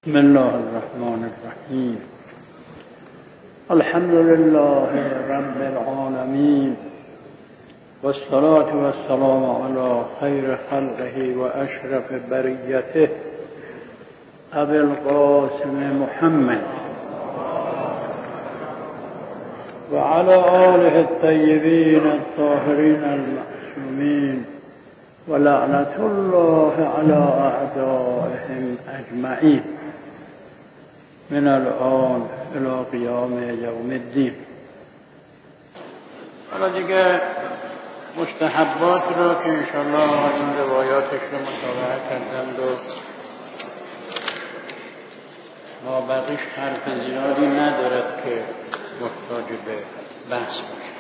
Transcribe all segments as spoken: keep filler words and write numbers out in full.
بسم الله الرحمن الرحیم. الحمد لله رب العالمین والصلاة والسلام علی خیر خلقه و اشرف بریته ابی القاسم محمد و علی آله الطیبین الطاهرین المعصومین و لعنت الله علی اعدائهم اجمعین من الان الى قیام یوم الدین. حالا دیگه مستحبات را که انشاءالله این روایاتش رو مطالعه کردند و ما بقیش حرف زیادی ندارد که محتاج به بحث باشه.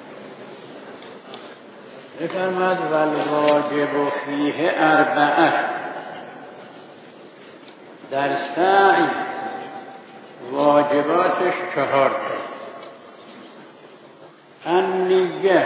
بفرماد والواجب فیه اربعه، در سعی واجباتش چهار تا: النیه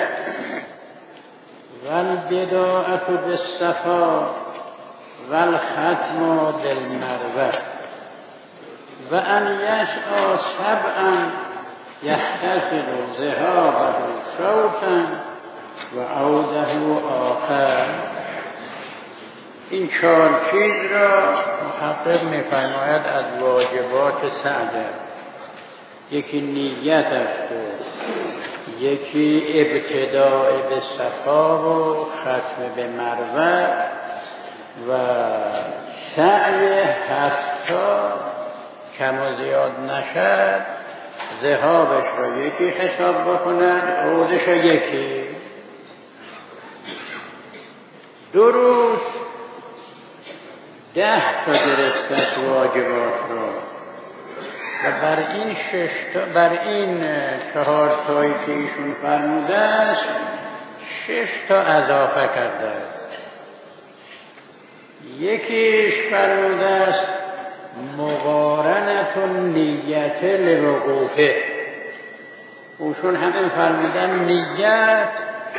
والبداءة بالصفا والختم بالمروه و ان یسعی سبعا یحتسب ذهابه صوتا و عوده آخر. این چهار چیز را محقق می‌فرماید از واجبات سعی. یکی نیت است، یکی ابتداء به صفا و ختم به مروه و سعی هفتا کم و زیاد نشد ذهابش را یکی حساب بکنند، عودش را یکی. دو روز ده تا گرفتت واجبات را و بر این شش تا بر این چهار تایی که ایشون فرموده است شش تا اضافه کرده است. یکیش فرموده است مقارنت نیت لوقوفه. ایشون همین فرمودن نیت،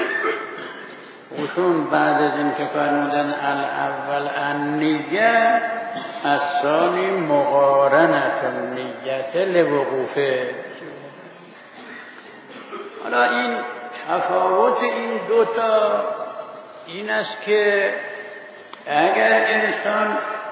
ایشون بعد از این که فرمودن الاول النیه، الثانی مقارنت نیت لوقوفه. حالا این تفاوت این دوتا این است که اگر انسان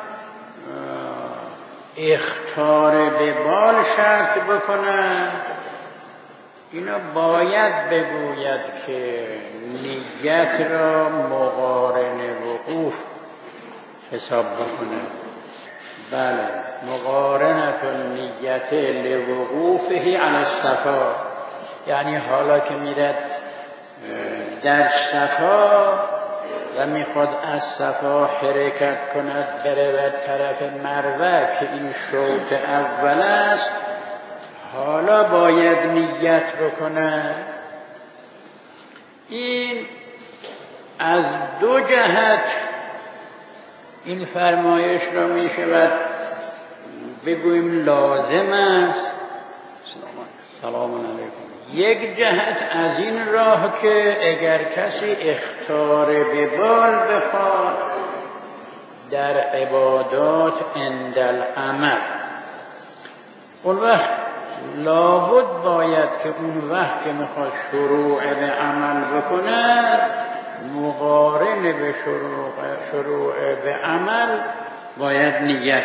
اخطار به بال شرط بکنه، اینا باید بگوید که نیت را مقارن وقوف حساب بکنه. بله، مقارنت نیت لوقوفه علی الصفا، یعنی حالا که میرد در صفا و میخواد از صفا حرکت کند بره به طرف مروه که این شوط اول است، حالا باید نیت بکنه. این از دو جهت این فرمایش را می شود بگوییم لازم است. سلام علیکم. یک جهت از این راه که اگر کسی اخطار به بال بخواد در عبادات عند العمل، اون وقت لابد باید که اون وقت که میخواد شروع به عمل بکنه مقارن به شروع, شروع به عمل باید نیت.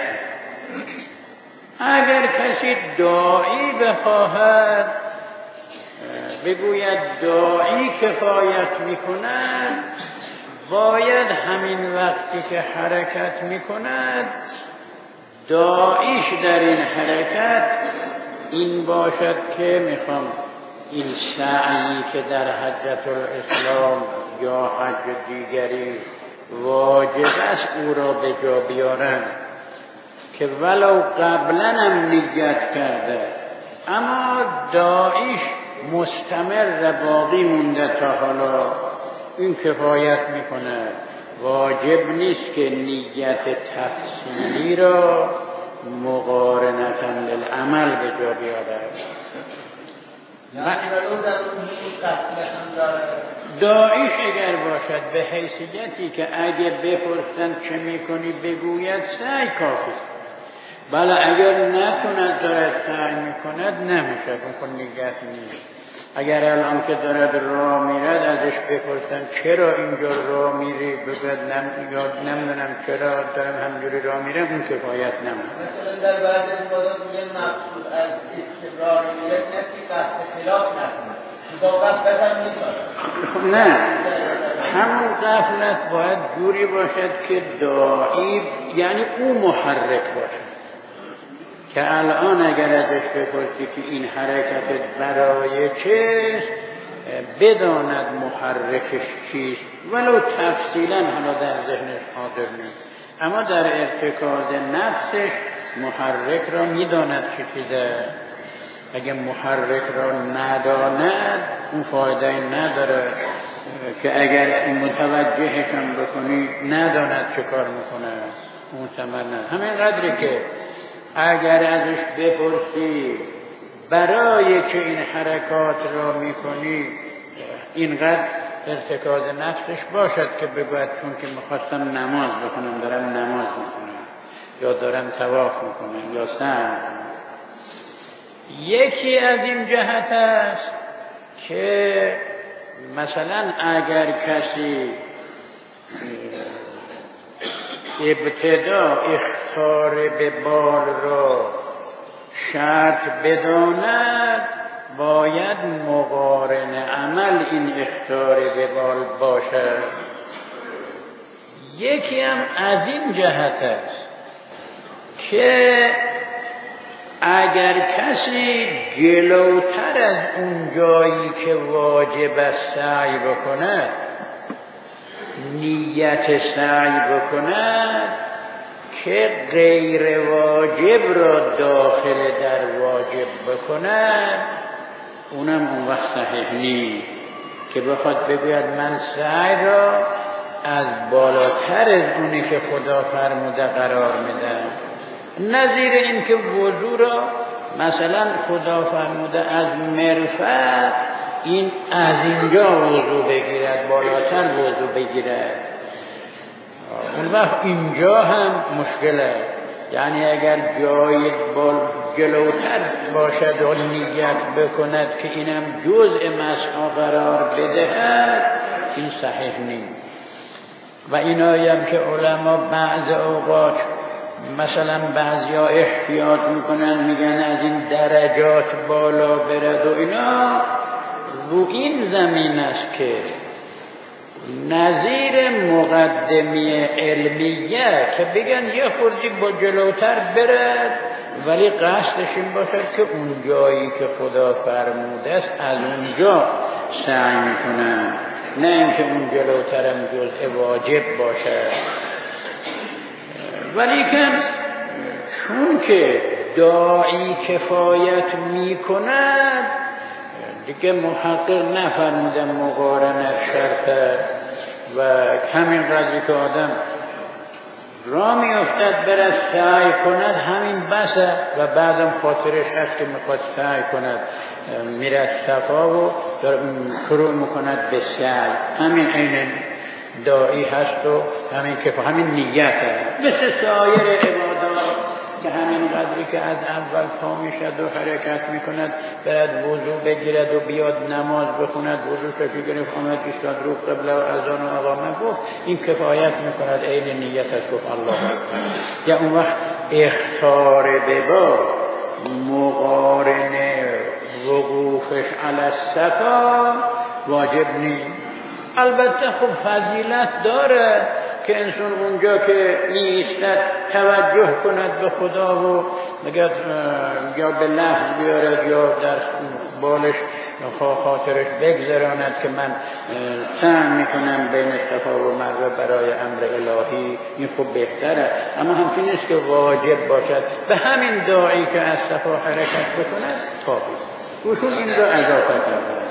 اگر کسی داعی بخواهد بگوید داعی کفایت میکند، باید همین وقتی که حرکت میکند داعیش در این حرکت این باشد که میخوام این سعی که در حجة الاسلام یا حج دیگری واجب است او را به جا بیارند، که ولو قبلا هم نیت کرده اما داعیش مستمر باقی مونده تا حالا، این کفایت میکنه. واجب نیست که نیت تفصیلی را مقارنتا للعمل به جا بیارد. داعیش اگر باشد به حیثیتی که اگه بپرسن چه میکنی بگوید سعی کافی، بله اگر نکند دارد سعی میکند نمیشه، اون نیت نیست. اگر الان که دارد راه میرد ازش بپرسن چرا اینجا راه میری، بگوید نم... یاد نمیدونم چرا دارم همجوری راه میرم، اون کفایت نمیکنه. مثلا در بعضی موارد میگن مقصود از استمرار نیت نفی قصد خلاف نکنه، با غفلت هم میکنه. نه، همون غفلت باید جوری باشد که داعی، یعنی او محرک باشد، که الان اگر ازش بپرسی که این حرکت برای چیست، بداند محرکش چیست، ولو تفصیلا حالا در ذهنش حاضر نیست، اما در ارتکاز نفسش محرک را میداند چه چیزه. اگه محرک را نداند اون فایده نداره که اگر متوجهشم بکنی نداند چه کار میکنه، اون ثمر نداره. همین قدری که اگر ازش بپرسی برای چه این حرکات را میکنی، اینقدر ارتکاز نفسش باشد که بگوید چون که میخواستم نماز بکنم دارم نماز میکنم، یا دارم طواف میکنم، یا سعی میکنم. یکی از این جهت است که مثلا اگر کسی ابتدا اخطار به بال را شرط بداند، باید مقارن عمل این اخطار به بال باشد. یکی هم از این جهت است که اگر کسی جلوتر از اون جایی که واجب است سعی بکند، نیت سعی بکند که غیر واجب را داخل در واجب بکند، اونم اون وقت صحیح نیست که بخواد بگوید من سعی را از بالاتر از اونی که خدا فرموده قرار میدم. نظیر این که وضو را مثلا خدا فرموده از مرفق این از اینجا وضو بگیرد، بالاتر وضو بگیرد، اون وقت اینجا هم مشکله. یعنی اگر جای بال جلوتر باشد و نیت بکند که اینم جزء مسعی قرار بدهد، این صحیح نیست. و اینایی هم که علما بعض اوقات مثلا بعضیا احتیاط میکنن میگن از این درجات بالا برد و اینا، رو این زمین است که نظیر مقدمی علمیه که بگن یه خوردی با جلوتر برد، ولی قصدش این باشد که اون جایی که خدا فرموده است از اونجا سعی میکنن، نه اینکه اون جلوترم جزء واجب باشد. ولیکن چون که داعی کفایت میکند دیگه محقق نفرمودن مقارنت شرطه، و همین قدری که آدم را میافتد برد سعی کند همین بسه، و بعدم خاطرش هست که میخواد سعی کند میرد صفا و شروع میکند به سعی. همین عین داعی هست و همین که همین نیت هست، مثل سایر عبادات که همین قدری که از اول پا میشد و حرکت میکند برد وضو بگیرد و بیاد نماز بخوند، وضو شفی گرفت آمد ایستاد رو قبله و اذان و اقامه گفت، این کفایت میکند عین نیت هست گفت الله اکبر. یا اون وقت اختار به با مقارن وقوفش علی الصفا واجب نیست. البته خب فضیلت داره که انسان اونجا که نیستد توجه کند به خدا و مگه یا به لفظ بیارد یا در بالش خاطرش بگذراند که من سعی میکنم بین صفا و مروه برای امر الهی، این خوب بهتره، اما همچنین نیست که واجب باشد. به همین داعی که از صفا حرکت بکند کافی. اصول این را اضافه کرده.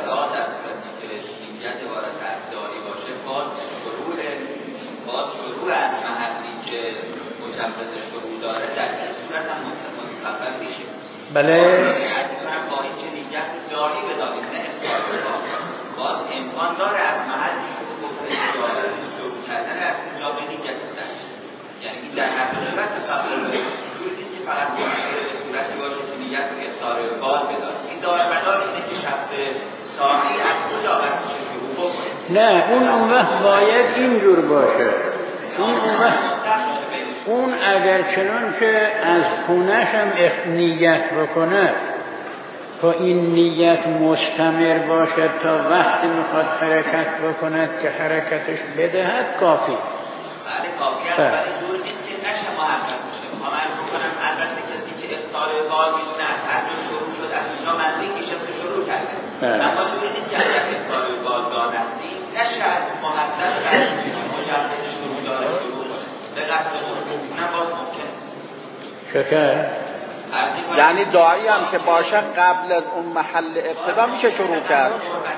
باز شروع از محلی که مجوز شروع داره در این صورت هم متصفر میشه. بله. یعنی با این که نیت داری بدانید نه اختیار بدانید، باز امکان داره از محلی که شروع کردن از اونجا به نیت سر، یعنی این در حقیقت تصفر میشه. که فقط مؤثر به صورتی باشه که نیت و افطار باد بداره. این دارمدار اینه که شخص ساقی از کجا قصدش شروع بکنه. نه اون اون وقت باید اینجور باشه. اون اون وقت اون اگر چنان که از خونش هم نیت بکنه تا این نیت مستمر باشد تا وقتی میخواد حرکت بکند که حرکتش بدهد کافی. بله کافی است ولی زور نیست که نشه محقق بشه. میخوام عرض بکنم البته کسی که افطار باد میدونه از هر جا شروع شد از اینجا منزلی کشه که شروع کرده. اما زور نیست که اگر افطار باد داد هستی نشه از محقق که مجرد شروع داره شروع کنه به قصد ممکن نه باز ممکن شکر یعنی دعایی هم که باشه قبل از اون محل ابتدا میشه شروع کرد.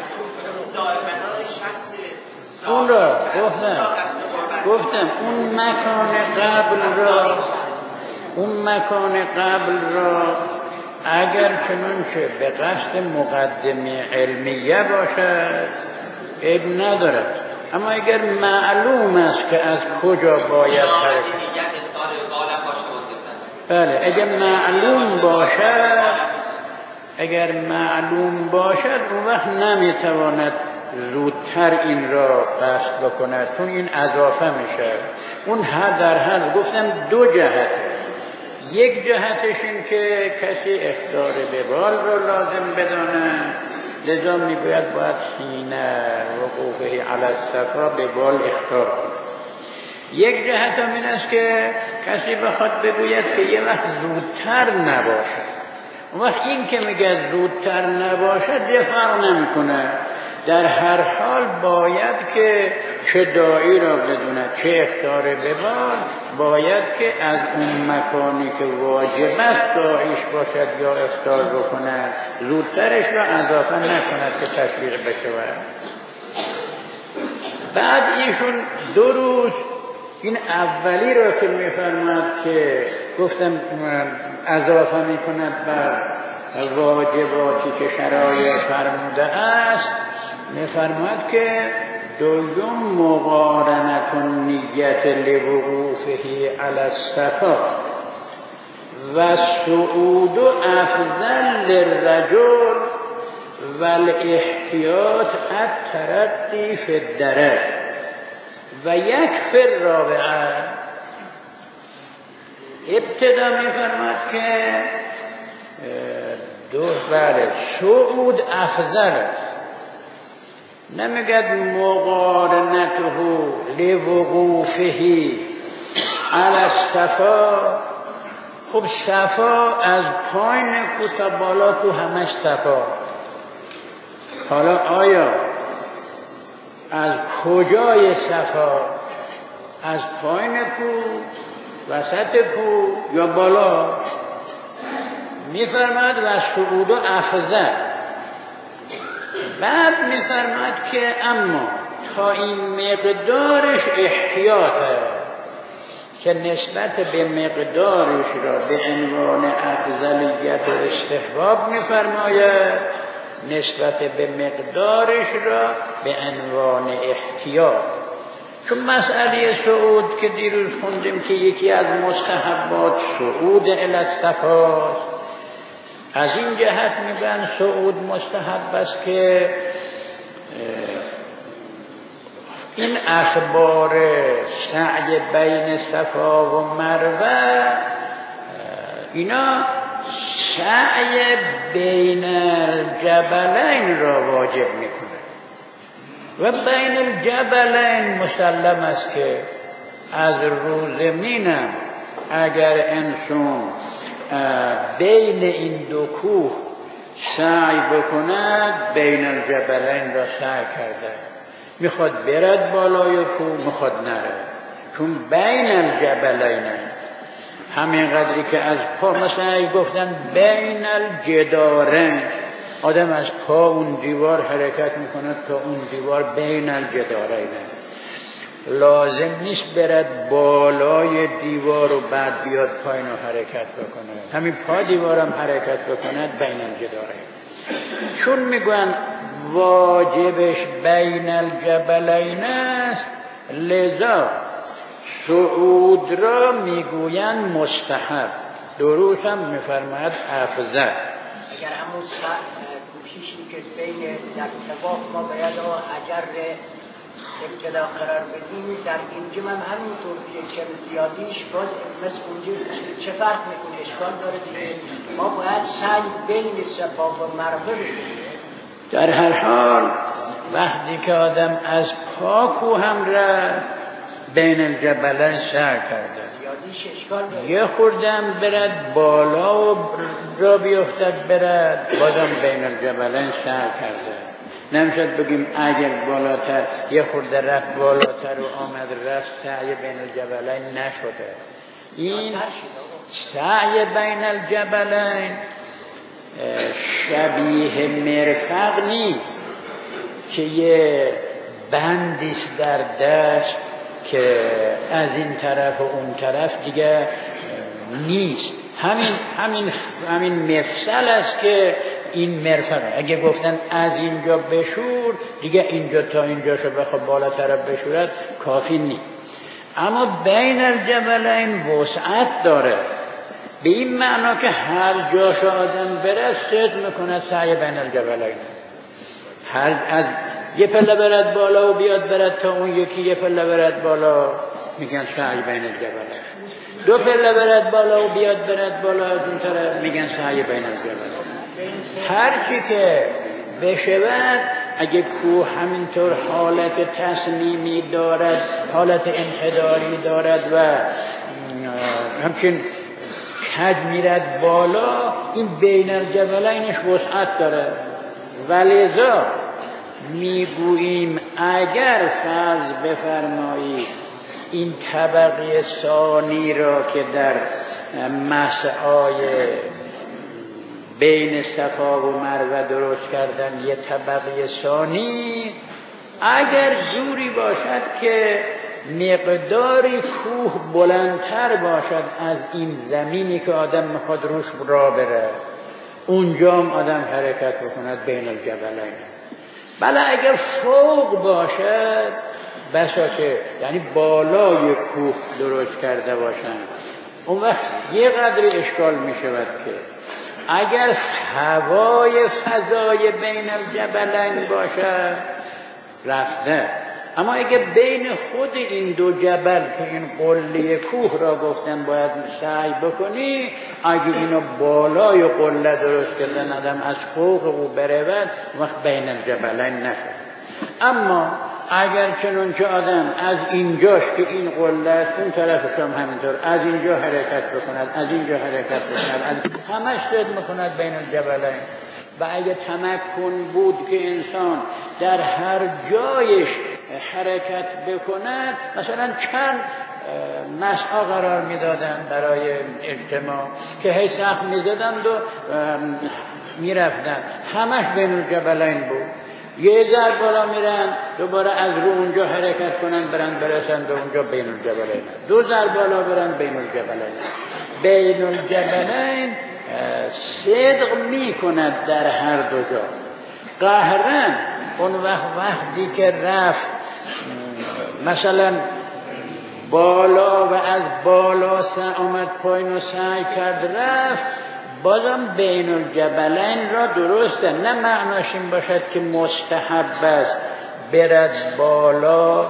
اون را گفتم گفتم اون مکان قبل را اون مکان قبل را اگر چنانچه به قصد مقدمه علمیه باشد عیب ندارد، اما اگر معلوم است که از کجا باید حرکت بله اگر معلوم باشد اگر معلوم باشد اون وقت نمیتواند زودتر این را قصد بکند چون این اضافه میشه. اون هر در هر گفتم دو جهت، یک جهتش این که کسی اخطار به بال را لازم بداند لذا میگوید باید حین وقوفه علی الصفا به بال اخطار کند. یک جهت هم این است که کسی بخواد بگوید که یه وقت زودتر نباشد. اون وقت این که میگه زودتر نباشد یه فرق نمیکنه. در هر حال باید که چه داعی را بدونه چه اخطار به بال باید که از اون مکانی که واجب است داعیش باشد یا اخطار بکنه زودترش را اضافه نکند که تشویق بشود. بعد ایشون دو روز این اولی را که میفرماد که گفتم اضافه میکند بر واجباتی که شرایع فرموده است میفرماد که دوم مقارنت نیت لوقوفه علی الصفا و صعود افضل للرجل و الاحتیاط الترقی فی الدرج و یک فر رابعه. ابتدا میفرماد که دو بله صعود افضل نمیگد مقارنته لوقوفه علی الصفا. خب صفا از پایین کو تا بالا تو همش صفا. حالا آیا از کجای صفا؟ از پایین کو، وسط کو یا بالا؟ میفرماد و صعود و افضل. بعد میفرماد که اما تا این مقدارش احتیاطه که نسبت به مقدارش را به عنوان افضلیت و استحباب میفرماید، نسبت به مقدارش را به عنوان احتیاط. چون مسئله صعود که دیروز خوندیم که یکی از مستحبات صعود الی الصفا، از این جهت میگن صعود مستحب است که این اخبار سعی بین صفا و مروه اینا سعی بین الجبلین را واجب میکنه و بین الجبلین مسلم است که از روز مینم اگر انسان بین این دو کوه سعی بکند بین الجبلین را سعی کرده. میخواد برد بالای کوه میخواد نره، چون بین الجبلین همین قدری که از پا مثلا گفتن بین الجدارین آدم از پا اون دیوار حرکت میکند تا اون دیوار بین الجدارین لازم نیست برد بالای دیوار و بعد بیاد پایین و حرکت بکنه. همین پا دیوارم حرکت بکند بین الجدارین. چون میگن واجبش بین الجبلین است لذا صعود را میگوین مستحب. دروس هم میفرماید افضل. اگر همون کوششی که بین در طواف ما باید اگر ابتدا قرار بدیم در اینجا من همینطور که زیادیش باز مثل اونجا چه فرق میکنه؟ اشکال داره دیگه ما باید سعی بین صفا و مروه بکنیم. در هر حال وقتی که آدم از پاکو هم رفت بین الجبلین سعی کرده یه خوردم برد بالا و را بیفتد برد بازم بین الجبلین سعی کرده. نمیشد بگیم اگر بالاتر یه خورده رفت بالاتر و آمد رفت سعی بین الجبلین نشده. این سعی بین الجبلین شبیه مرفق نیست که یه بندیست در دست که از این طرف و اون طرف دیگه نیست. همین همین همین مفصل است که این مرفقه. اگه گفتن از اینجا بشور دیگه اینجا تا اینجا شو بخواد بالا طرف بشورد کافی نیست. اما بین الجبلین وسعت داره به این معنا که هر جاشو آدم بره صد میکنه سعی بین الجبلین. هر از یه پله برد بالا و بیاد برد تا اون یکی یه پله برد بالا میگن سعی بین الجبلین. دو پله برد بالا و بیاد برد بالا از اون طرف میگن سعی بین الجبلین. هر چی که بشود اگه کوه همینطور حالت تصمیمی دارد حالت انحداری دارد و همچنین کج میرد بالا این بین الجبلینش وسعت داره. ولذا میگوییم اگر فرض بفرمایید این طبقه ثانی را که در مسعای بین صفا و مروه درست کردن یه طبقه ثانی اگر جوری باشد که مقداری کوه بلندتر باشد از این زمینی که آدم میخواد روش را بره اونجا هم آدم حرکت بکند بین الجبلین. بله اگر فوق باشد بسا که یعنی بالای کوه درست کرده باشند اون وقت یه قدری اشکال می شود که اگر هوای فضای بین الجبلین باشد رفته. اما اگه بین خود این دو جبل که این قله کوه را گفتن باید سعی بکنی اگه اینو بالای قله درست کردن آدم از فوق او برود وقت بین الجبلین نشد. اما اگر چنون که آدم از اینجاش که این قله است اون طرفش هم همینطور از اینجا حرکت بکند از اینجا حرکت بکند از همش صد میکند بین الجبلین. و اگه تمکن بود که انسان در هر جایش حرکت بکند مثلا چند مسعا قرار میدادن برای اجتماع که هی سخت میزدند و میرفتن همش بین الجبلین بود. یه ذره بالا میرن دوباره از رو اونجا حرکت کنن برن برسن به اونجا بین الجبلین. دو ذره بالا برن بین الجبلین. بین الجبلین صدق میکند در هر دو جا. قهرن اون وقت وقتی که رفت مثلا بالا و از بالا سعی آمد پایین و سعی کرد رفت بازم بین الجبلین را درسته. نه معناش این باشد که مستحب است برد بالا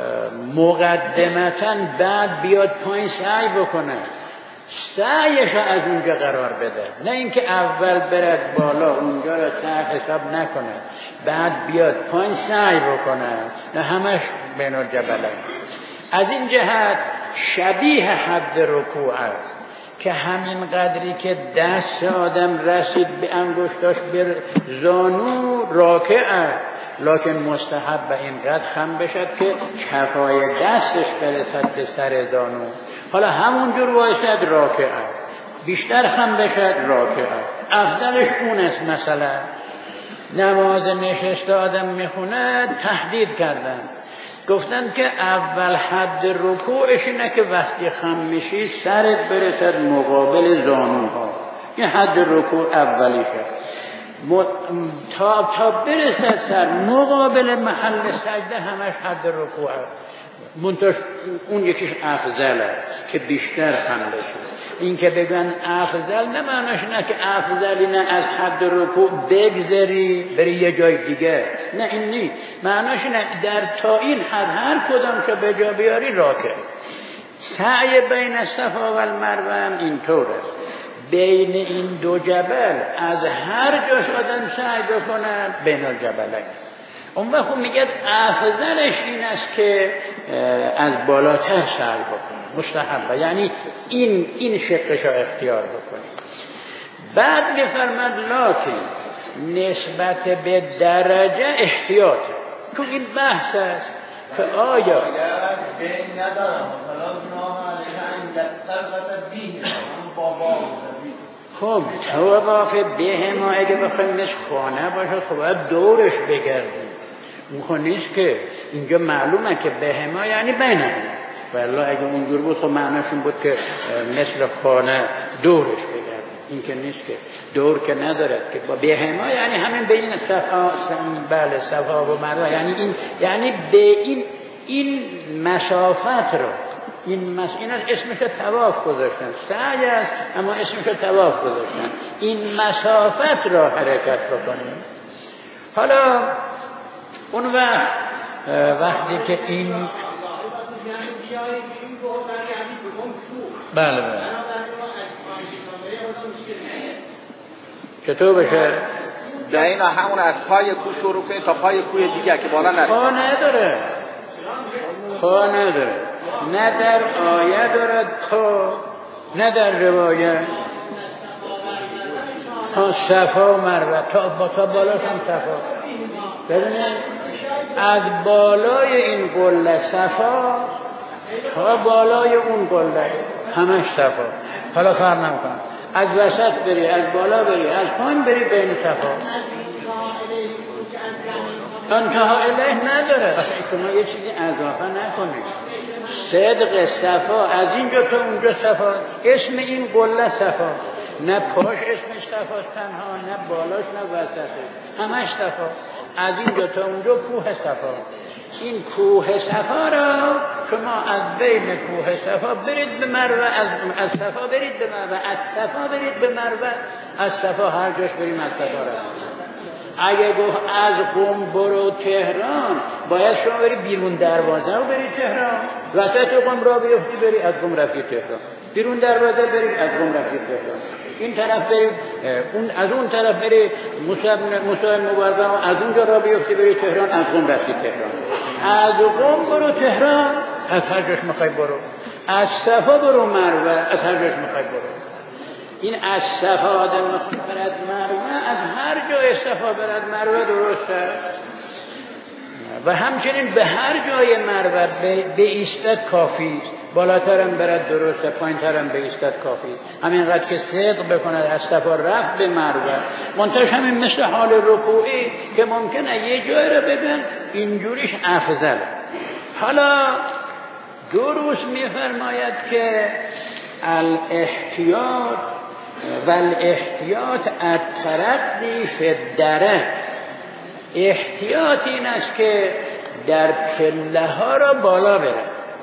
مقدمتاً بعد بیاد پایین سعی بکنه. سعیش از اونجا قرار بده نه اینکه اول برد بالا اونجا را سعی حساب نکنه بعد بیاد پایین سعی بکنه. نه همش بین الجبلین. از این جهت شبیه حد رکوع است که همین قدری که دست آدم رسید به انگشتاش به زانو راکعه لکن مستحب به این قدر خم بشد که کفای دستش برسد به سر زانو. حالا همونجور وایسد راکعه بیشتر خم بشد راکعه. افضلش اون است. مثلا نماز نشسته آدم میخونه تحدید کردن گفتن که اول حد رکوعش اینه که وقتی خم میشی سرت برسد مقابل زانوها. این حد رکوع اولیشه. م... تا تا برسد سر مقابل محل سجده همش حد رکوعه. منتش اون یکیش افضل است که بیشتر خم بشه. این که بگن افضل نه معناش نه که افضلی نه از حد رکوع بگذری بری یه جای دیگه، نه این نیست. معناش نه در تا این حد هر کدام که به جا بیاری راکع. سعی بین صفا و المروه هم اینطوره، بین این دو جبل از هر جاش آدم سعی بکنه بین الجبلین. اون وقت میگه افضلش این است که از بالاتر سعی بکنه، مستحبه، یعنی این این شقش رو اختیار بکنی. بعد میفرماد لکن نسبت به درجه احتیاط تو این بحث است که آیا بین ندارم مثلا نام علیه بابا خب طواف به ما اگه بخوایم مثل خانه باشه خب باید دورش بگردیم. اون خب نیست که اینجا معلومه که به ما یعنی بینه، والله اگه اونجور بود خب معناش این بود که مثل خانه دورش بگردیم. این که نیست که دور که ندارد که با به ما یعنی همین بین صفا بله صفا و مروه، یعنی این یعنی به این این مسافت رو این مس... این از اسمش طواف گذاشتن، سعی است اما اسمش طواف گذاشتن. این مسافت را حرکت بکنیم. حالا اون وقت وقتی که این بله بله چطور بشه؟ در این همون از پای کوه شروع کنید تا پای کوه دیگه که بالا نره. پا نداره، پا نداره، نه در آیه دارد پا، نه در روایت. تا صفا و مروه تا با تا بالاش هم صفا. ببینید از بالای این قله صفا تا بالای اون قله همش صفا. حالا فرق نمی‌کنه از وسط بری، از بالا بری، از پایین بری، بین صفا. انتها الیه نداره. شما یه چیزی اضافه نکنید. صدق صفا از اینجا تا اونجا صفا، اسم این قله صفا، نه پاش اسمش صفاست تنها، نه بالاش نه وسطش، همش صفا. از اینجا تا اونجا کوه صفا. این کوه صفا را شما از بین کوه صفا برید به مروه، از از صفا برید به مروه، از صفا برید به مروه، از صفا هر جاش بریم از صفا را. اگه گفت از قم برو تهران باید شما بری بیرون دروازه و بری تهران، وسط قم را بیفتی بری از قم رفتی تهران، بیرون دروازه بری از قم رفتی تهران، این طرف بری اون از اون طرف بری موسی مبارزه از اونجا را بیفتی بری تهران، از قم رفتی تهران. از قم برو تهران، از هر جاش میخوای برو. از صفا برو مروه، از هر جاش میخوای برو. این از صفا آدم میخواد برد مروه، از هر جای صفا برد مروه درسته. و همچنین به هر جای مروه به ایستد کافی، بالاترم برد درسته، پایینترم به ایستد کافی. همینقدر که صدق بکند از صفا رفت به مروه. منتش همین مثل حال رکوعی که ممکنه یه جای رو بگن اینجوریش افضل. حالا دروس میفرماید که الاحتیاط والاحتیاط التردی فی الدرج. احتیاط این است که در پله ها را بالا بره،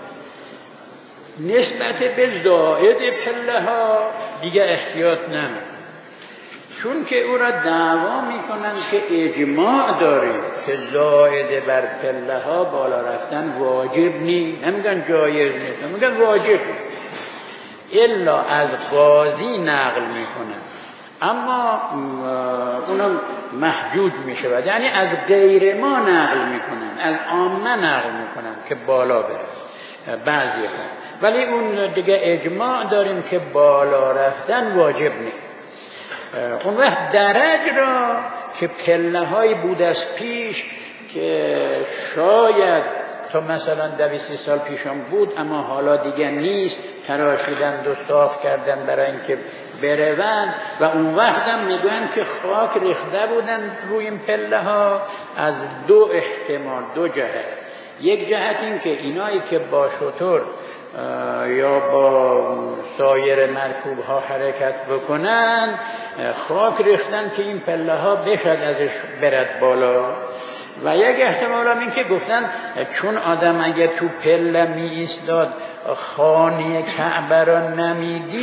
نسبت به زائد پله ها دیگه احتیاط نمی، چون که او را دعوا میکنند که اجماع داریم که زائد بر پله ها بالا رفتن واجب نی، نمیگن جایز نیست، نمیگن واجب نیست، الا از قاضی نقل میکنن، اما اونم محجوج میشه، یعنی از غیر ما نقل میکنن، از عامه نقل میکنن که بالا بره بعضی ها، ولی اون دیگه اجماع داریم که بالا رفتن واجب نیست. اون وقت درج را که پله های بود از پیش که شاید تا مثلا دویست سال پیشم بود اما حالا دیگه نیست، تراشیدن و صاف کردن برای اینکه بروند، و اون وقت هم میگوین که خاک ریخته بودن روی این پله ها از دو احتمال، دو جهت. یک جهت این که اینایی که با شتر یا با سایر مرکوب ها حرکت بکنن خاک ریختن که این پله ها بشد ازش برد بالا، و یک احتمال هم این که گفتن چون آدم اگه تو پله می ایستاد خانه کعبه را نمیدید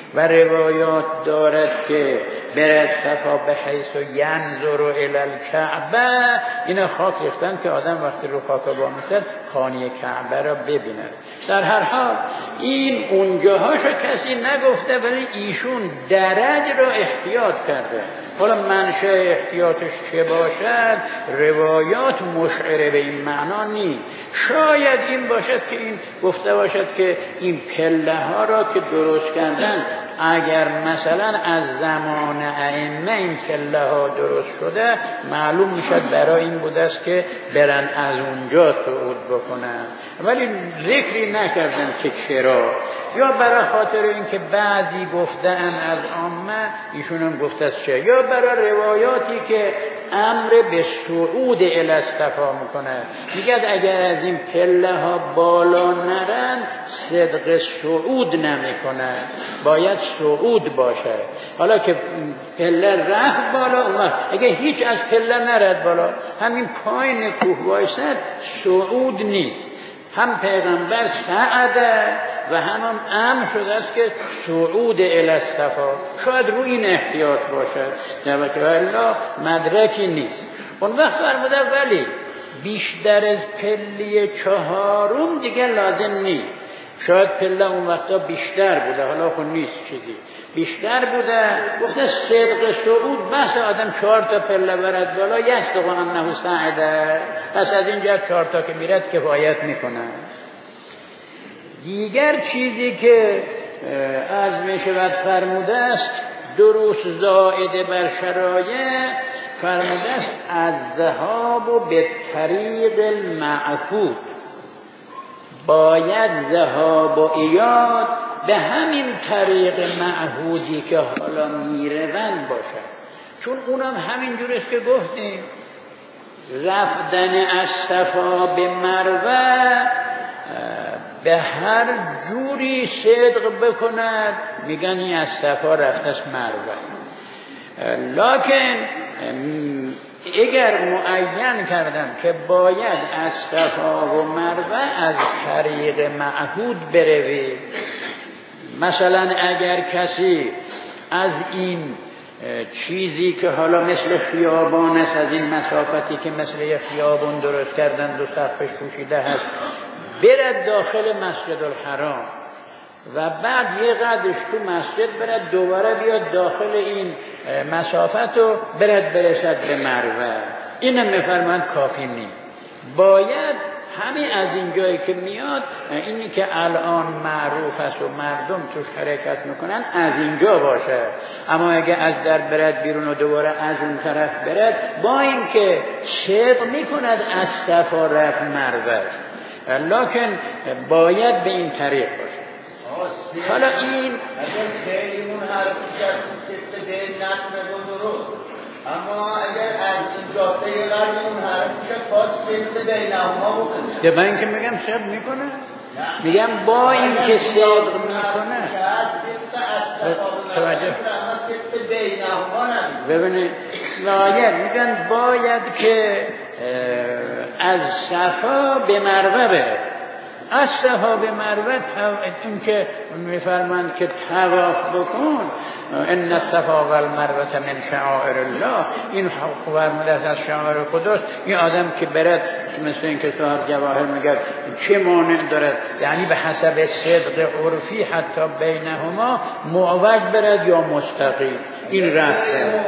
و روایات دارد که برد صفا به حیث و ینظر الی الکعبه، اینا خاک ریختن که آدم وقتی رو خاک با میشد خانه کعبه را ببیند. در هر حال این اونجاهاشو کسی نگفته، ولی ایشون درج را احتیاط کرده. حالا منشأ احتیاطش چه باشد روایات مشعر به این معنا نیست. شاید این باشد که این گفته باشد که این پله ها را که درست کردن اگر مثلا از زمان ائمه این پله ها درست شده معلوم میشد برای این بوده است که برن از اونجا صعود بکنن، ولی ذکری نکردن که چرا، یا برای خاطر اینکه بعضی گفتن از عامه ایشون هم گفته است چه، یا برای روایاتی که امر به صعود الی الصفا میکنه، میگه اگر از این پله ها بالا نرن صدق صعود نمیکنه، باید صعود باشه. حالا که پله رفت بالا، اون اگه هیچ از پله نرد بالا همین پایین کوه وایسد صعود نیست. هم پیغمبر سعده و هم هم امر شده است که صعود الی الصفا، شاید روی این احتیاط باشد، نه که والله مدرکی نیست. اون وقت فرموده ولی بیشتر از پله چهارم دیگه لازم نیست. شاید پله اون وقتا بیشتر بوده، حالا خود نیست چیزی بیشتر بوده، گفته صدق صعود بس آدم چهار تا پله برد بالا یصدق انه صعده، پس از اینجا چهار تا که میرد کفایت میکنه. دیگر چیزی که عرض میشود فرموده است درست زائده بر شرایع، فرموده است از ذهاب به طریق المعهود، باید ذهاب و ایاد به همین طریق معهودی که حالا میروند باشد، چون اونم همین جورست که گفتیم رفتن از صفا به مروه به هر جوری صدق بکند میگن این از صفا رفته از مروه، لکن اگر معین کردم که باید از صفا و مروه از طریق معهود بروی، مثلا اگر کسی از این چیزی که حالا مثل خیابان است، از این مسافتی که مثل یه خیابان درست کردن دو سقفش پوشیده هست برد داخل مسجد الحرام و بعد یه قدرش تو مسجد برد دوباره بیاد داخل این مسافت و برد برسد به مروه، اینم میفرماند کافی نیست، باید همین از این جایی که میاد اینی که الان معروف است و مردم توش حرکت میکنن از اینجا باشه، اما اگه از در برد بیرون و دوباره از اون طرف برد با اینکه صدق میکند از صفا رفت مروه، لکن باید به این طریق باشه. حالا این اگر خیلی اون حرفی کرد اون سته به نقل و درست، اما اگر از این جاده غربی اون حرفی شد باز سته بینهما بکنه، یه با این که میگم صدق میکنه، میگم با این که صدق میکنه توجه ببینید باید میگن باید که از صفا به مروه بره، از صفا به مروه این که میفرمند که طواف بکن ان الصفا والمروه من شعائر الله، این فرموده است از شعائر قدس، این آدم که برد مثل این که صاحب جواهر میگه چه مانع دارد، یعنی به حسب صدق عرفی حتی بینهما معوج برد یا مستقیم، این رفته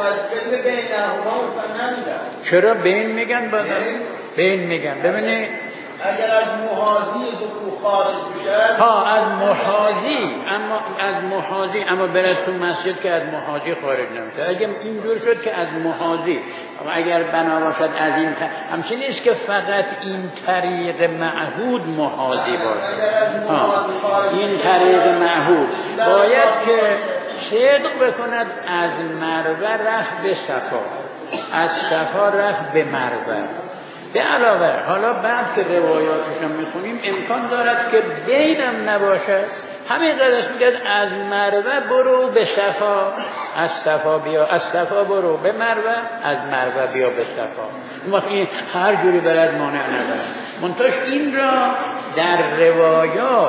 چرا بین میگن بازم بین میگن. ببینید اگر از محاذی دو خارج بشه ها از محاذی، اما از محاذی اما برد تو مسجد که از محاذی خارج نمیشه، اگه اینجور شد که از محاذی، اگر بنا باشد از این ت... همچنین نیست که فقط این طریق معهود محاذی باشه، ها این طریق معهود باید که صدق بکند از مروه رفت به صفا، از صفا رفت به مروه. به علاوه حالا بعد که روایاتش هم میخونیم امکان دارد که بینم نباشه، همین قدرش میگه از مروه برو به صفا، از صفا بیا، از صفا برو به مروه، از مروه بیا به صفا، اون وقت این هر جوری برد مانع نداره. منتها این را در روایات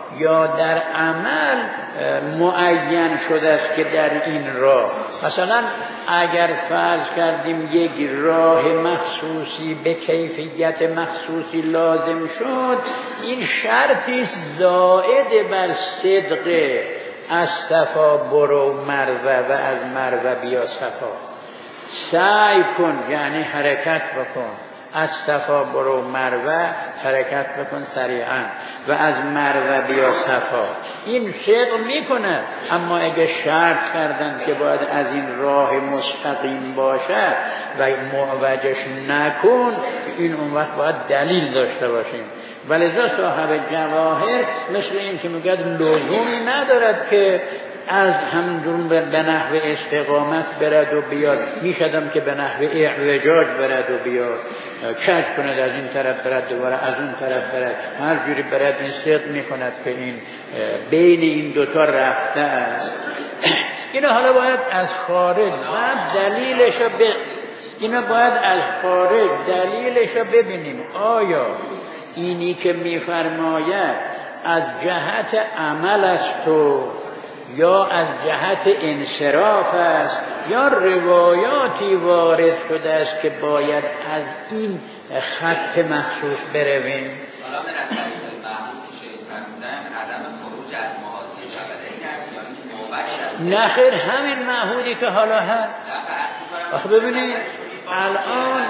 یا در عمل معین شده است که در این راه، مثلا اگر فرض کردیم یک راه مخصوصی به کیفیت مخصوصی لازم شد، این شرطی زائد بر صدق از صفا برو مروه و از مروه بیا صفا. سعی کن یعنی حرکت بکن، از صفا برو مروه حرکت بکن سریعا و از مروه بیا صفا. این صدق میکنه، اما اگه شرط کردن که باید از این راه مستقیم باشه و معوجش نکن، این اون وقت باید دلیل داشته باشیم. ولذا صاحب جواهر مثل این که میگه لزومی ندارد که از همون به نحو استقامت برد و بیاد، میشدم که به نحو اعوجاج برد و بیاد، کج کند از این طرف برد دوباره از اون طرف برد، هر جوری برد. این صدق میکند که این بین این دوتا رفته است. اینا حالا باید از خارج بعد دلیلشو ب... اینا باید از خارج دلیلشو ببینیم. آیا اینی که میفرماید از جهت عمل است و یا از جهت انصراف است، یا روایاتی وارد شده است که باید از این خط مخصوص برویم؟ حالا من از طریق محمود که فرمودن عدم خروج از محاذی جبلین است یا اینکه موبش است؟ نخیر، همین معهودی که حالا هست. آخه ببینید الان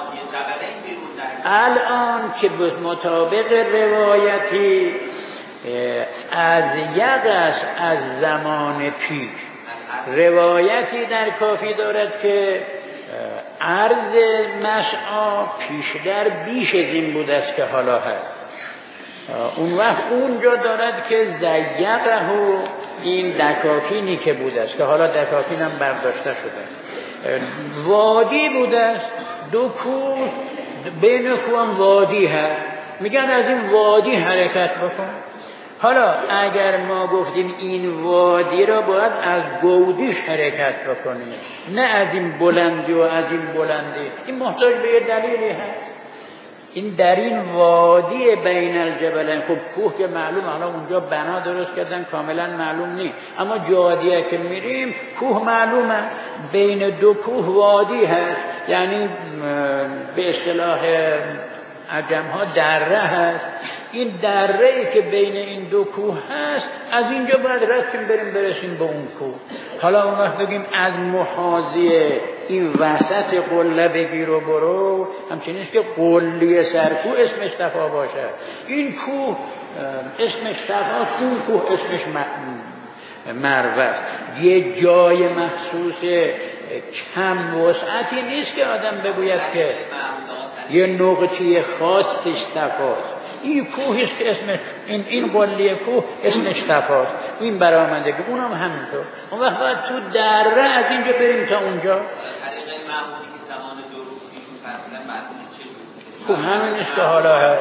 الان که مطابق روایتی از یک است از زمان پیش، روایتی در کافی دارد که عرض مسعا پیشتر بیش از این بود است که حالا هست. اون وقت اونجا دارد که زیقه این دکاکینی که بود است که حالا دکاکین هم برداشته شده، وادی بود است، دو کوه، بین کوه هم وادی هست، میگن از این وادی حرکت بکن. حالا اگر ما گفتیم این وادی را باید از گودیش حرکت بکنیم، نه از این بلندی و از این بلندی، این محتاج به یه دلیلی هست. این در این وادی بین الجبلین، خب کوه که معلوم، حالا اونجا بنا درست کردن کاملا معلوم نیست، اما جادیه که میریم کوه معلومه، بین دو کوه وادی هست، یعنی به اصطلاح عجم ها دره هست. این دره ای که بین این دو کوه هست، از اینجا باید رد کنیم بریم برسیم به اون کوه. حالا اون وقت بگیم از محاذی این وسط قله بگیر و برو، همچنین است که قلی سرکوه اسمش صفا باشه. این کوه اسمش صفا، اون کوه اسمش مروه است. یه جای مخصوص کم وسعتی نیست که آدم بگوید که یه نقطه خاصش صفاست. این کوه است که اسمش این این قله کوه اسمش صفاست، این برآمده که اونم همینطور. اون وقت باید تو دره از اینجا بریم تا اونجا. طریق معمولی که زمان دو روز پیشون فرمودن معلومه چه خب همین است که حالا هست،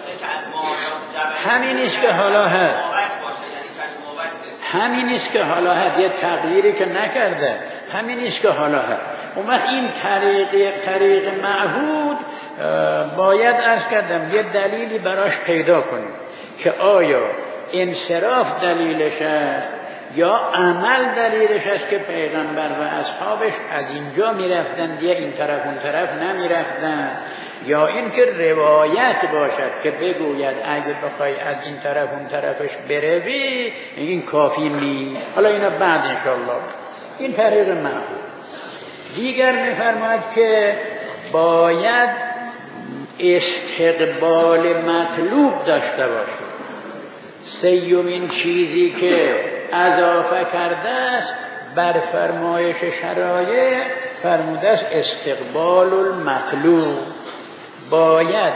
همین است که حالا هست، همین است که حالا هست، یه تغییری که نکرده، همین است که حالا هست. اون وقت این طریق طریق معهود باید عرض کردم یه دلیلی براش پیدا کنیم که آیا انصراف دلیلش است یا عمل دلیلش است که پیغمبر و اصحابش از اینجا میرفتن دیگه این طرف اون طرف نمیرفتن، یا اینکه روایت باشد که بگوید اگه بخوای از این طرف اون طرفش بروی این کافی نیست. حالا اینا بعد انشاءالله. این طریق معهود. دیگر میفرماید که باید استقبال مطلوب داشته باشید. سیومین چیزی که اضافه کرده است بر فرمایش شرایع فرموده است استقبال المطلوب. باید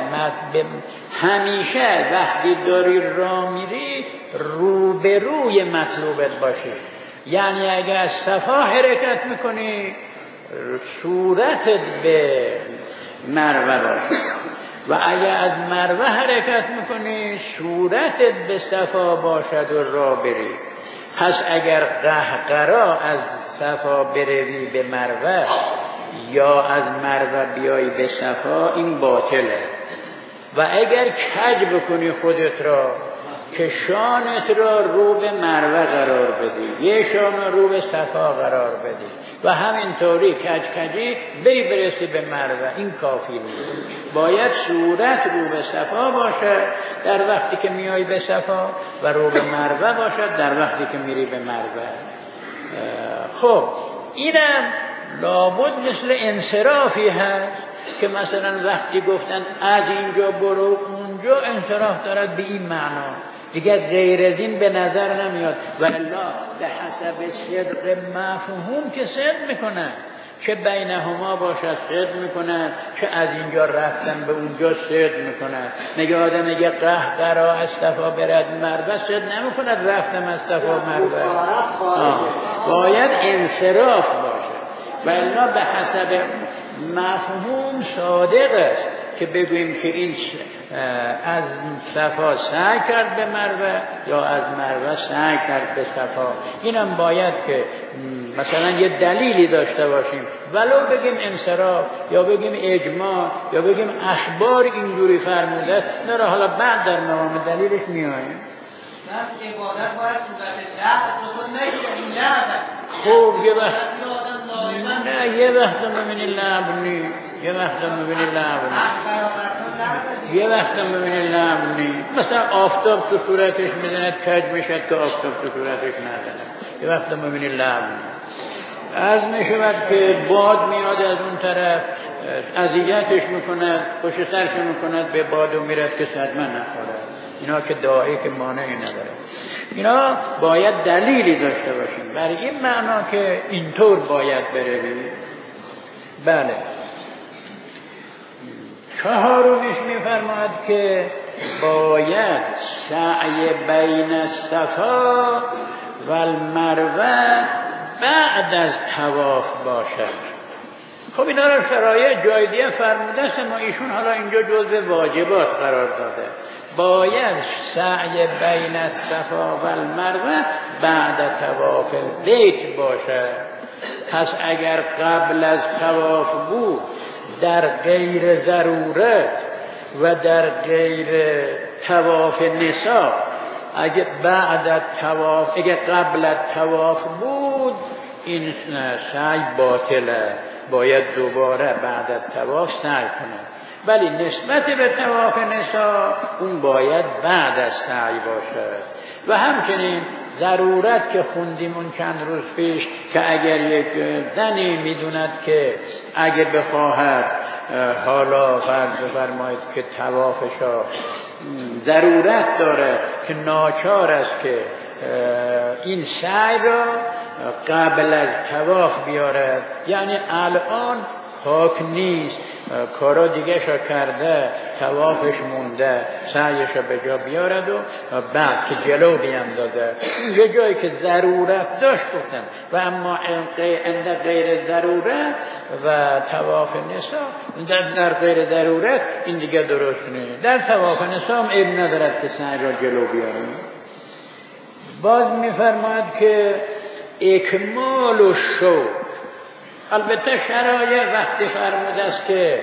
همیشه وقتی داری راه میری روبروی مطلوبت باشی. یعنی اگر از صفا حرکت میکنی صورتت به مروه باشه و اگر از مروه حرکت میکنی صورتت به صفا باشد و راه بری. پس اگر قهقرا از صفا بروی به مروه یا از مروه بیایی به صفا این باطله. و اگر کج بکنی خودت را که شانت را رو به مروه قرار بدی، یه شان رو به صفا قرار بدی و همینطوری کج کجی بی برسی به مروه. این کافی نیست، باید صورت رو به صفا باشه در وقتی که میای به صفا و رو به مروه باشه در وقتی که میری به مروه. خب اینم لابد مثل انصرافی هست که مثلا وقتی گفتن از اینجا برو اونجا، انصراف دارد به این معنا، دیگر غیر از این به نظر نمیاد. و الا به حسب صدق مفهوم که صدق میکنن، چه بینهما باشد صدق میکنن، چه از اینجا رفتن به اونجا صدق میکنن. مگه آدم اگه قهقرا از صفا برد مروه صدق نمیکند رفتم از صفا مروه؟ باید انصراف باشه. و الا به حسب مفهوم صادق است که بگوییم که این از صفا سعی کرد به مروه یا از مروه سعی کرد به صفا. اینم باید که مثلا یه دلیلی داشته باشیم، ولو بگیم انصراف یا بگیم اجماع یا بگیم اخبار اینجوری فرموده، نه را حالا بعد در مقام دلیلش میاییم. خوب یه وقت نه یه وقت میبینی لبنی، یه وقت میبینی لبنی، یه وقت میبینی لبنی، مثلا آفتاب تو صورتش میزند کج میشد که آفتاب تو صورتش نزند، یه وقت میبینی لبنی. عرض میشود که باد میاد از اون طرف اذیتش میکند، پشت سرش میکند به باد و میرد که صدمه نخورد. اینا که داعی که مانعی نداره. اینا باید دلیلی داشته باشیم برای این معنا که اینطور باید برویم. بله. چهارمیش میفرماید که باید سعی بین الصفا و المروه بعد از طواف باشد. خب اینا را شرایع جای دیگه فرموده است، اما ایشون حالا اینجا جزء واجبات قرار داده. باید سعی بین الصفا و المروه بعد طواف البیت باشه. پس اگر قبل از طواف بود در غیر ضرورت و در غیر طواف نساء، اگر بعد از طواف، اگر قبل از طواف بود این سعی باطله، باید دوباره بعد از طواف سعی کنه. ولی نسبت به طواف نساء اون باید بعد از سعی باشه. و همچنین ضرورت که خوندیم اون چند روز پیش که اگر یک زنی میدوند که اگه بخواهد حالا فرض بفرمایید که طوافشا ضرورت داره که ناچار است که این سعی را قبل از طواف بیارد، یعنی الان خاک نیست، کارا دیگه شا کرده، طوافش مونده، سعیش به جا بیارد و بعد که جلو بیاندازه. یه جایی که ضرورت داشت گفتم. و اما عند غیر ضرورت و طواف نساء، در, در غیر ضرورت این دیگه درست نیست. در طواف نساء هم اب ندارد که سعی را جلو بیارد. باز میفرماید که اکمال و شوق، البته شرایع وقتی فرموده است که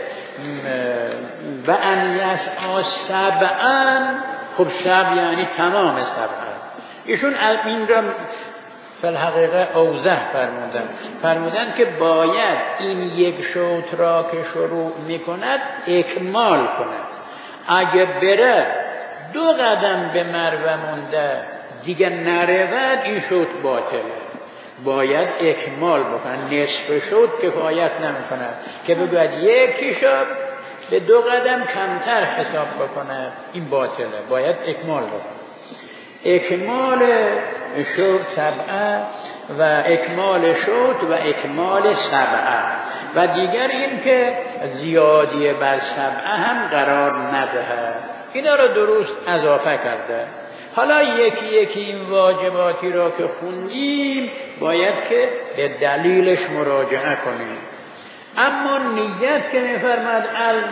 و ان یسعی سبعا، خب سبع یعنی تمام سبعا. ایشون این را فی الحقیقه اوضح فرمودن فرمودن که باید این یک شوط را که شروع میکند اکمال کند. اگه بره دو قدم به مروه مونده دیگه نرود این شوط باطله، باید اکمال بکنه. نصف شد کفایت نمی کنه که بگوید یکی شد به دو قدم کمتر حساب بکنه، این باطله، باید اکمال بکنه. اکمال شد سبعه و اکمال شد و اکمال سبعه و دیگر این که زیادی بر سبعه هم قرار ندهد. اینا رو درست اضافه کرده. حالا یکی یکی این واجباتی را که خوندیم باید که به دلیلش مراجعه کنیم. اما نیت که میفرماد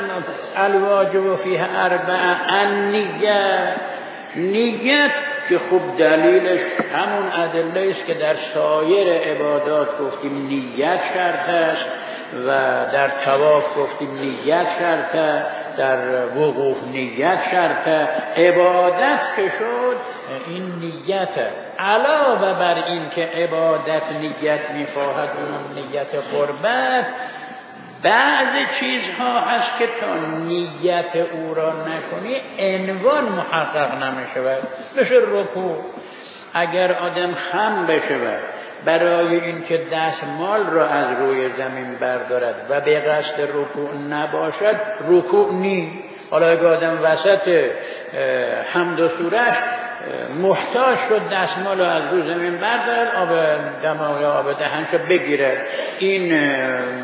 الواجب فیه اربعه، النیت، نیت که خوب دلیلش همون ادله است که در سایر عبادات گفتیم نیت شرط است و در طواف گفتیم نیت شرطه، در وقوف نیت شرطه. عبادت که شد این نیته. علاوه بر این که عبادت نیت میخواهد، اونم نیت قربت، بعض چیزها هست که تا نیت او را نکنی عنوان محقق نمیشود. مثل رکوع، اگر آدم خم بشود برای اینکه دستمال را از روی زمین بردارد و به قصد رکوع نباشد، رکوع نی. حالا اگر آدم وسط حمد و سورش محتاج شد دستمال را از روی زمین بردارد، آب دماغ یا آب دهنش بگیرد، این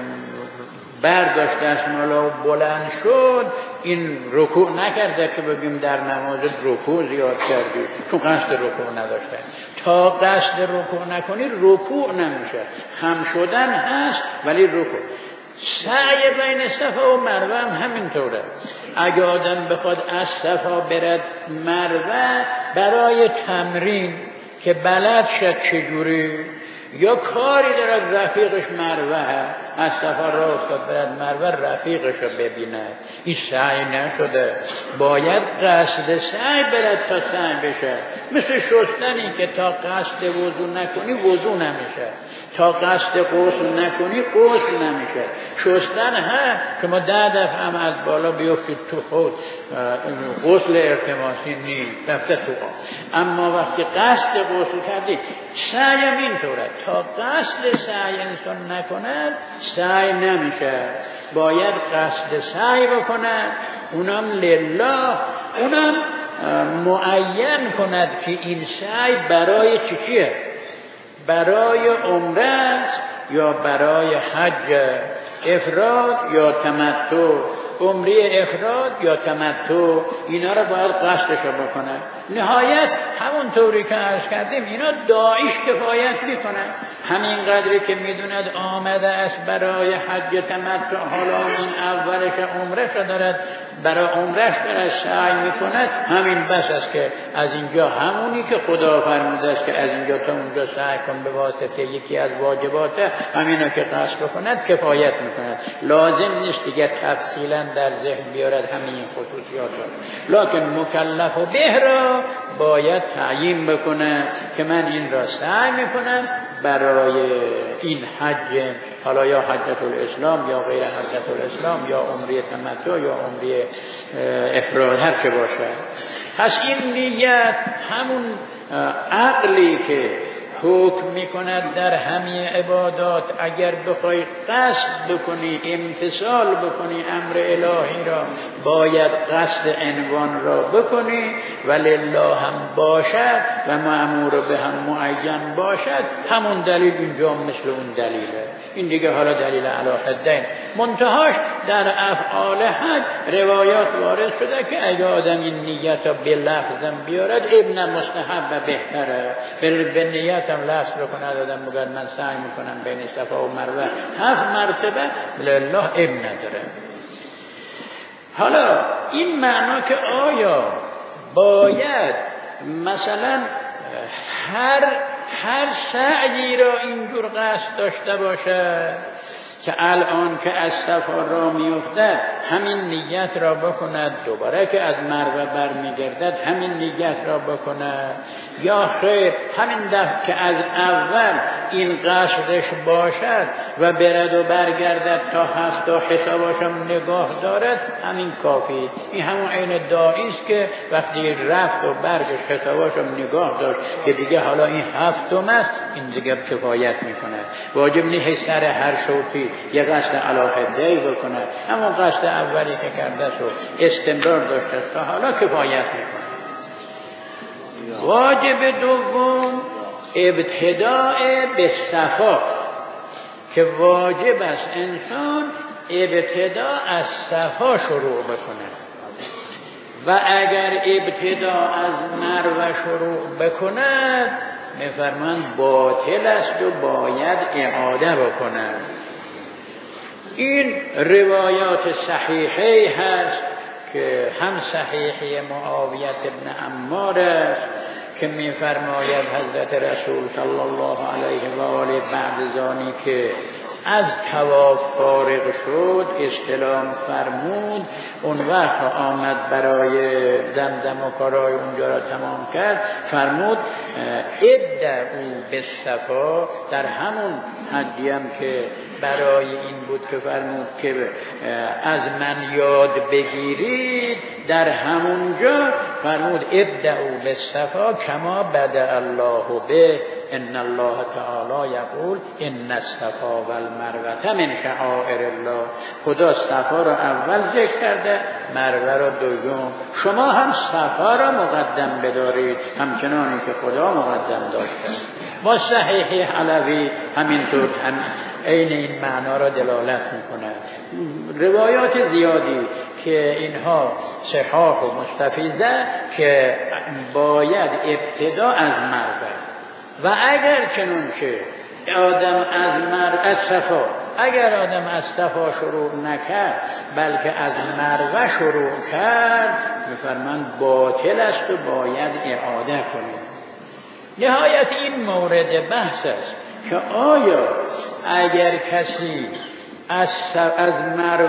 برداشت دستمال را بلند شد، این رکوع نکرده که بگیم در نماز رکوع زیاد کردی، چون قصد رکوع نداشته. تا قصد رکوع نکنی رکوع نمیشه. خم شدن هست ولی رکوع. سعی بین صفا و مروه هم همینطوره. اگه آدم بخواد از صفا برد مروه برای تمرین که بلد شد چجوری، یا کاری دارد رفیقش مروه از صفا راه افتاد برد مروه رفیقش رو ببینه، این سعی نشده. باید قصد سعی برد تا سعی بشه. مثل شستنی که تا قصد وضو نکنی وضو نمیشه، تا قصد غسل نکنی غسل نمیشه. شستن ها که ما ده دفعه هم از بالا بیفتید تو خود، غسل ارتماسی نیست، رفته تو آب. اما وقتی قصد غسل کردی، سعی هم اینطوره، تا قصد سعی انسان نکند سعی نمیشه. باید قصد سعی بکنه، اونم لله، اونم معین کند که این سعی برای چی چیه، برای عمره است یا برای حج، افراد یا تمتع، عمره افراد یا تمتع، اینا رو باید قصدش رو بکنه. نهایت همون طوری که عرض کردیم اینا داعیش کفایت میکنه. همین قدری که میدوند آمده است برای حج تمتع، حالا این اولش عمرش رو دارد، برای عمرش دارد سعی میکند، همین بس است که از اینجا همونی که خدا فرموده است که از اینجا تا اونجا سعی کن به واسطه یکی از واجباته، همینا که قصد بکند کفایت میکند. لازم نیست دیگه تفصیلا در ذهن بیارد همین خصوصیات را، لکن مکلف و به را باید تعیین بکنه که من این را سعی میکنم برای این حج، حالا یا حجت الاسلام یا غیر حجت الاسلام یا عمره تمتع یا عمره افراد، هر چه باشه. پس این نیت همون عقلی که حکم میکند در همه عبادات، اگر بخوای قصد بکنی، امتثال بکنی امر الهی را، باید قصد عنوان را بکنی و لله هم باشد و مأمور به هم معین باشد. همون دلیل اینجا مثل اون دلیله. این دیگه حالا دلیل علی حدین. منتهاش در افعال حج روایات وارد شده که اگه آدم این نیت را به لفظم بیارد ابن مستحب بهتره، به نیت هم لفظ بکنه. آدم بگرد من سعی میکنم بین صفا و مروه هفت مرتبه، لله ابن نداره. حالا این معنا که آیا باید مثلا هر هر سعی را اینجور قصد داشته باشه که الان که از صفا را میافتد همین نیت را بکند، دوباره که از مروه برمیگردد همین نیت را بکند، یا خیر همین دفعه که از اول این قصدش باشد و برد و برگردد تا هفت تا حساباشم نگاه دارد، همین کافی. این همون عین داعی است که وقتی رفت و برگش حساباشم نگاه داشت که دیگه حالا این هفتم است، این دیگه کفایت میکنه. واجب نیست سر هر شوطی یه قصد علاقه بکنه، همون قصد اولی که کرده شو استمرار داشته تا حالا کفایت میکنه. واجب دوم ابتداء به صفا، که واجب است انسان ابتدا از صفا شروع بکنه و اگر ابتدا از مروه شروع بکنه میفرماند باطل است و باید اعاده بکنه. این روایات صحیحه هست که هم صحیحه معاویه ابن عمار است که میفرماید حضرت رسول صلی الله علیه و آله بعد زانی که از طواف فارغ شد استلام فرمود، اون وقت آمد برای دمدم و کارای اونجا را تمام کرد، فرمود ابدأوا بالصفا. در همون حدی هم که برای این بود که فرمود که از من یاد بگیرید، در همونجا فرمود ابدأوا بالصفا کما بدأ الله به، ان الله تعالی یقول ان الصفا والمروه من شعائر الله. خدا صفا را اول ذکر کرده، مروه را دوم. شما هم صفا را مقدم بدارید همچنانی که خدا مقدم داشته. با صحیح علوی همینطور هم عین این معنا را دلالت میکنه. روایات زیادی که اینها صحاح و مستفیضه که باید ابتدا از مروه، و اگر چنون که آدم از مر از صفا اگر آدم از صفا شروع نکرد بلکه از مروه شروع کرد، میفرماند باطل است و باید اعاده کنید. نهایت این مورد بحث است که آیا اگر کسی از از مروه